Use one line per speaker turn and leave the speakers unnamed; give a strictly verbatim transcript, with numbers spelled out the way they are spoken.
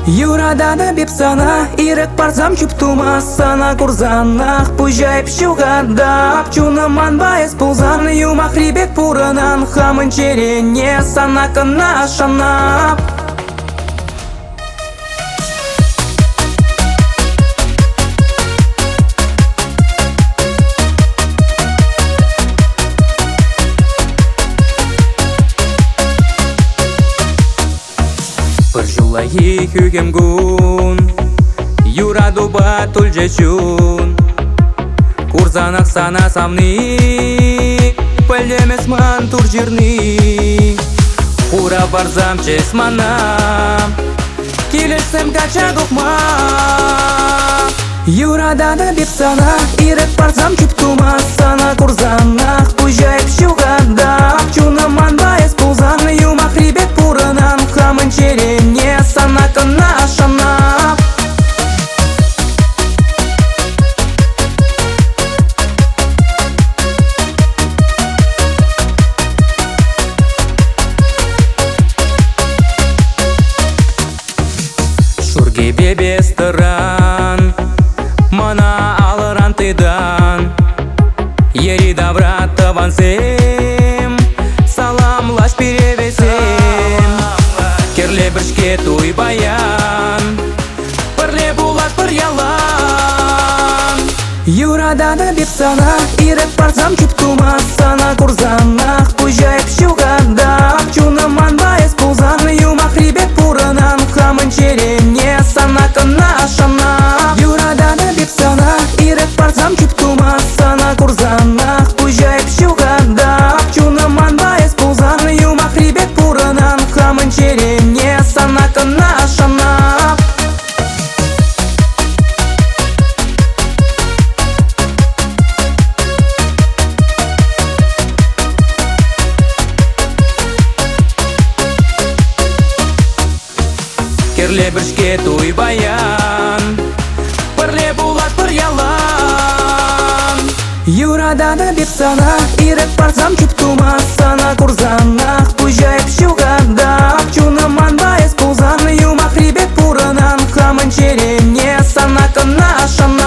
Юрадада бепсана, ирек парзам чуптума сана курзанах, пужай пщугада, пчуна манбаес пулзан, юмах рибек пуранан, хамын черене санака нашана.
Perjulahi hugem gun Yuradu batul jechun Kurzanak sana samni Пылемес ман туржирни Хура барзам чесмана Килесем кача духма
Юрадада бепсана, ирек парзам чуптума сана курзанах, пужай пщугада, пчуна манбаес пулзан, юмах рибек пуранан, хамын черене санака нашана.
Шурге бебес таран Мана алыран тыдан Ери добра табансем Саламлаш перевесем Керле біршке туй баян Пірле булат пір ялан
Юрадада бепсана, ирек парзам чуптума сана курзанах, пужай пщугада, пчуна манбаес пулзан, юмах рибек пуранан, хамын черене санака нашана. Юрадада бепсана, ирек парзам чуптума сана курзанах, пужай пщугада, пчуна манбаес пулзан, юмах рибек пуранан, хамын черене санака нашана.
Керле біршке туй баян Пірле булат пір ялан
Юрадада бепсана, ирек парзам чуптума сана курзанах, пужай пщугада, пчуна манбаес пулзан, юмах рибек пуранан, хамын черене санака нашана.